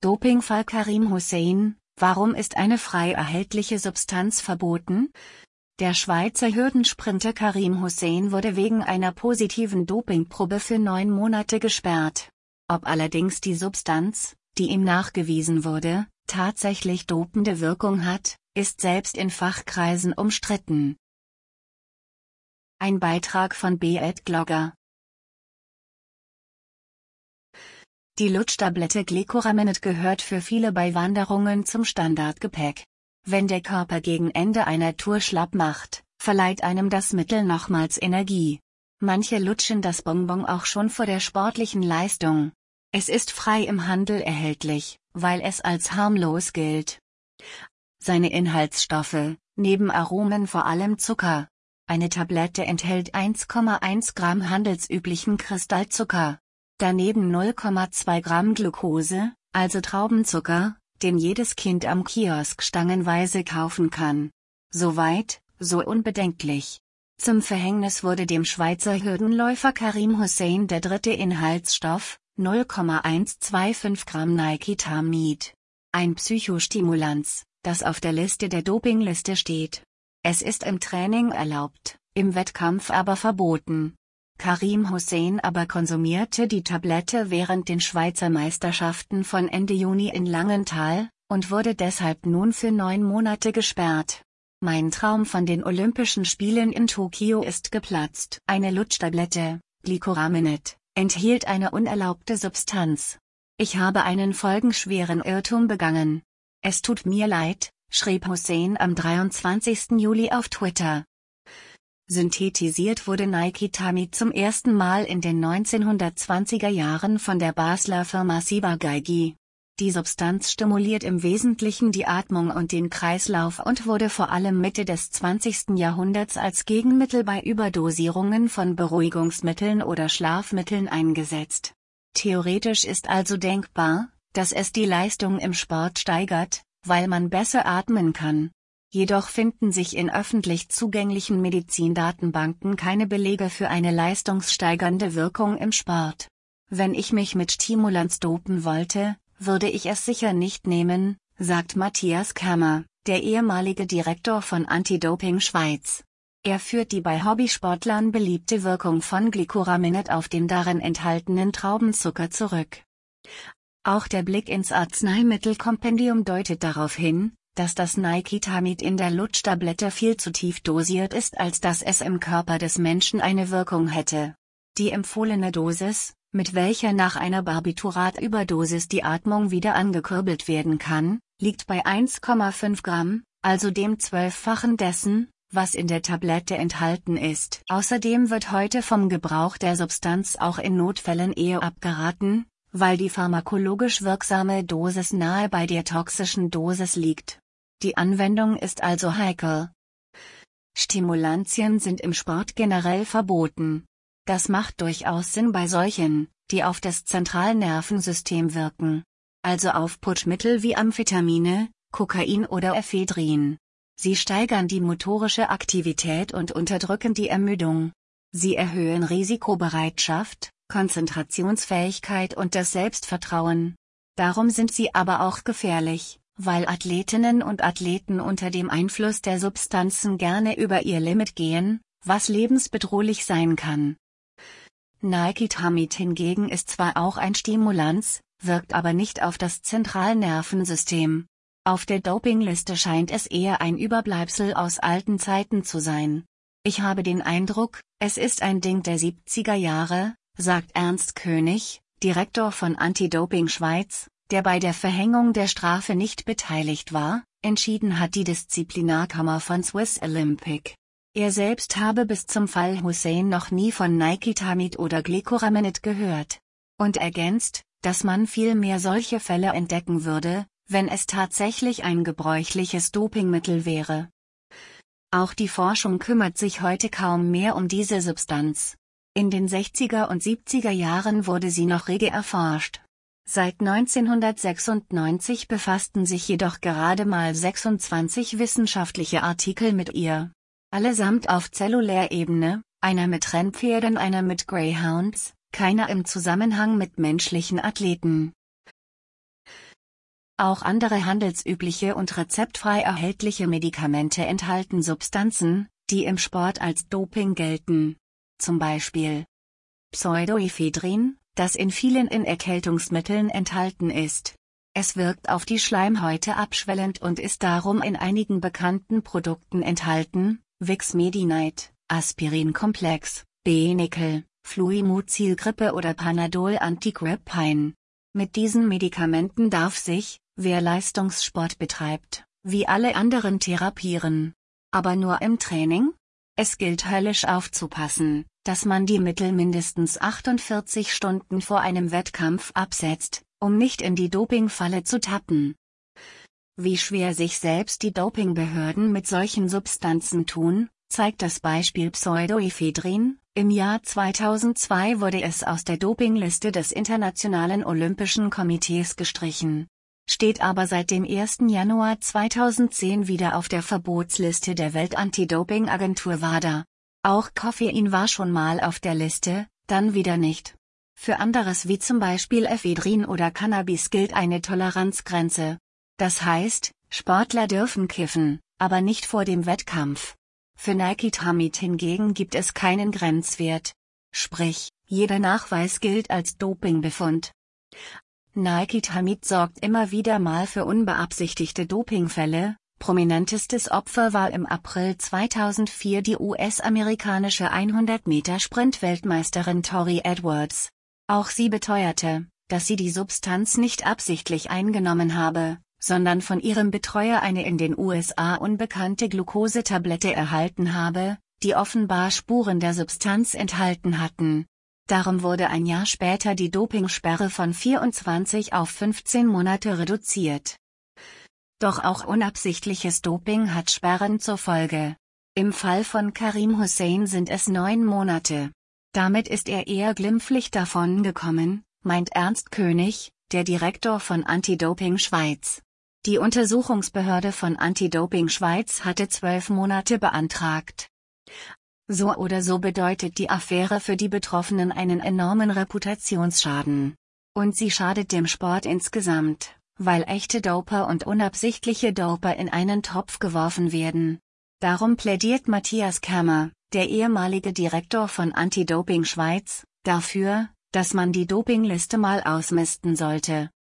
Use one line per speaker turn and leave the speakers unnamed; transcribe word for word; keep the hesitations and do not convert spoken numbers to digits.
Dopingfall Karim Hussein: Warum ist eine frei erhältliche Substanz verboten? Der Schweizer Hürdensprinter Karim Hussein wurde wegen einer positiven Dopingprobe für neun Monate gesperrt. Ob allerdings die Substanz, die ihm nachgewiesen wurde, tatsächlich dopende Wirkung hat, ist selbst in Fachkreisen umstritten. Ein Beitrag von Beat Glogger. Die Lutschtablette Glycoraminet gehört für viele bei Wanderungen zum Standardgepäck. Wenn der Körper gegen Ende einer Tour schlapp macht, verleiht einem das Mittel nochmals Energie. Manche lutschen das Bonbon auch schon vor der sportlichen Leistung. Es ist frei im Handel erhältlich, weil es als harmlos gilt. Seine Inhaltsstoffe, neben Aromen vor allem Zucker. Eine Tablette enthält eins Komma eins Gramm handelsüblichen Kristallzucker. Daneben null Komma zwei Gramm Glucose, also Traubenzucker, den jedes Kind am Kiosk stangenweise kaufen kann. Soweit, so unbedenklich. Zum Verhängnis wurde dem Schweizer Hürdenläufer Karim Hussein der dritte Inhaltsstoff, null Komma hundertfünfundzwanzig Gramm Nicotinamid. Ein Psychostimulanz, das auf der Liste der Dopingliste steht. Es ist im Training erlaubt, im Wettkampf aber verboten. Karim Hussein aber konsumierte die Tablette während den Schweizer Meisterschaften von Ende Juni in Langenthal, und wurde deshalb nun für neun Monate gesperrt. Mein Traum von den Olympischen Spielen in Tokio ist geplatzt. Eine Lutschtablette, Glycoraminet, enthielt eine unerlaubte Substanz. Ich habe einen folgenschweren Irrtum begangen. Es tut mir leid, schrieb Hussein am dreiundzwanzigsten Juli auf Twitter. Synthetisiert wurde Nicotinamid zum ersten Mal in den neunzehnhundertzwanziger Jahren von der Basler Firma Ciba-Geigy. Die Substanz stimuliert im Wesentlichen die Atmung und den Kreislauf und wurde vor allem Mitte des zwanzigsten Jahrhunderts als Gegenmittel bei Überdosierungen von Beruhigungsmitteln oder Schlafmitteln eingesetzt. Theoretisch ist also denkbar, dass es die Leistung im Sport steigert, weil man besser atmen kann. Jedoch finden sich in öffentlich zugänglichen Medizindatenbanken keine Belege für eine leistungssteigernde Wirkung im Sport. Wenn ich mich mit Stimulans dopen wollte, würde ich es sicher nicht nehmen, sagt Matthias Kammer, der ehemalige Direktor von Anti-Doping Schweiz. Er führt die bei Hobbysportlern beliebte Wirkung von Glycoraminet auf den darin enthaltenen Traubenzucker zurück. Auch der Blick ins Arzneimittelkompendium deutet darauf hin, dass das Nicotinamid in der Lutschtablette viel zu tief dosiert ist, als dass es im Körper des Menschen eine Wirkung hätte. Die empfohlene Dosis, mit welcher nach einer Barbituratüberdosis die Atmung wieder angekurbelt werden kann, liegt bei eins Komma fünf Gramm, also dem Zwölffachen dessen, was in der Tablette enthalten ist. Außerdem wird heute vom Gebrauch der Substanz auch in Notfällen eher abgeraten, weil die pharmakologisch wirksame Dosis nahe bei der toxischen Dosis liegt. Die Anwendung ist also heikel. Stimulantien sind im Sport generell verboten. Das macht durchaus Sinn bei solchen, die auf das Zentralnervensystem wirken. Also auf Putschmittel wie Amphetamine, Kokain oder Ephedrin. Sie steigern die motorische Aktivität und unterdrücken die Ermüdung. Sie erhöhen Risikobereitschaft, Konzentrationsfähigkeit und das Selbstvertrauen. Darum sind sie aber auch gefährlich, weil Athletinnen und Athleten unter dem Einfluss der Substanzen gerne über ihr Limit gehen, was lebensbedrohlich sein kann. Nicotinamid hingegen ist zwar auch ein Stimulanz, wirkt aber nicht auf das Zentralnervensystem. Auf der Dopingliste scheint es eher ein Überbleibsel aus alten Zeiten zu sein. Ich habe den Eindruck, es ist ein Ding der siebziger Jahre, sagt Ernst König, Direktor von Anti-Doping Schweiz, der bei der Verhängung der Strafe nicht beteiligt war, entschieden hat die Disziplinarkammer von Swiss Olympic. Er selbst habe bis zum Fall Hussein noch nie von Nicotinamid oder Glycoraminet gehört. Und ergänzt, dass man viel mehr solche Fälle entdecken würde, wenn es tatsächlich ein gebräuchliches Dopingmittel wäre. Auch die Forschung kümmert sich heute kaum mehr um diese Substanz. In den sechziger und siebziger Jahren wurde sie noch rege erforscht. Seit neunzehnhundertsechsundneunzig befassten sich jedoch gerade mal sechsundzwanzig wissenschaftliche Artikel mit ihr. Allesamt auf Zellulärebene, einer mit Rennpferden, einer mit Greyhounds, keiner im Zusammenhang mit menschlichen Athleten. Auch andere handelsübliche und rezeptfrei erhältliche Medikamente enthalten Substanzen, die im Sport als Doping gelten. Zum Beispiel Pseudoephedrin, das in vielen Erkältungsmitteln enthalten ist. Es wirkt auf die Schleimhäute abschwellend und ist darum in einigen bekannten Produkten enthalten, Vix-Medi-Night, Aspirin-Komplex, B-Nickel, Fluimazil-Grippe oder Panadol-Anti-Grippine. Mit diesen Medikamenten darf sich, wer Leistungssport betreibt, wie alle anderen therapieren. Aber nur im Training? Es gilt höllisch aufzupassen, dass man die Mittel mindestens achtundvierzig Stunden vor einem Wettkampf absetzt, um nicht in die Dopingfalle zu tappen. Wie schwer sich selbst die Dopingbehörden mit solchen Substanzen tun, zeigt das Beispiel Pseudoephedrin. Im Jahr zweitausendzwei wurde es aus der Dopingliste des Internationalen Olympischen Komitees gestrichen, steht aber seit dem ersten Januar zweitausendzehn wieder auf der Verbotsliste der Welt-Anti-Doping-Agentur WADA. Auch Koffein war schon mal auf der Liste, dann wieder nicht. Für anderes wie zum Beispiel Ephedrin oder Cannabis gilt eine Toleranzgrenze. Das heißt, Sportler dürfen kiffen, aber nicht vor dem Wettkampf. Für Nicotinamid hingegen gibt es keinen Grenzwert. Sprich, jeder Nachweis gilt als Dopingbefund. Nicotinamid sorgt immer wieder mal für unbeabsichtigte Dopingfälle. Prominentestes Opfer war im April zweitausendvier die U S-amerikanische hundert Meter Sprint-Weltmeisterin Tori Edwards. Auch sie beteuerte, dass sie die Substanz nicht absichtlich eingenommen habe, sondern von ihrem Betreuer eine in den U S A unbekannte Glukosetablette erhalten habe, die offenbar Spuren der Substanz enthalten hatten. Darum wurde ein Jahr später die Dopingsperre von vierundzwanzig auf fünfzehn Monate reduziert. Doch auch unabsichtliches Doping hat Sperren zur Folge. Im Fall von Karim Hussein sind es neun Monate. Damit ist er eher glimpflich davongekommen, meint Ernst König, der Direktor von Anti-Doping Schweiz. Die Untersuchungsbehörde von Anti-Doping Schweiz hatte zwölf Monate beantragt. So oder so bedeutet die Affäre für die Betroffenen einen enormen Reputationsschaden. Und sie schadet dem Sport insgesamt, weil echte Doper und unabsichtliche Doper in einen Topf geworfen werden. Darum plädiert Matthias Kammer, der ehemalige Direktor von Anti-Doping Schweiz, dafür, dass man die Dopingliste mal ausmisten sollte.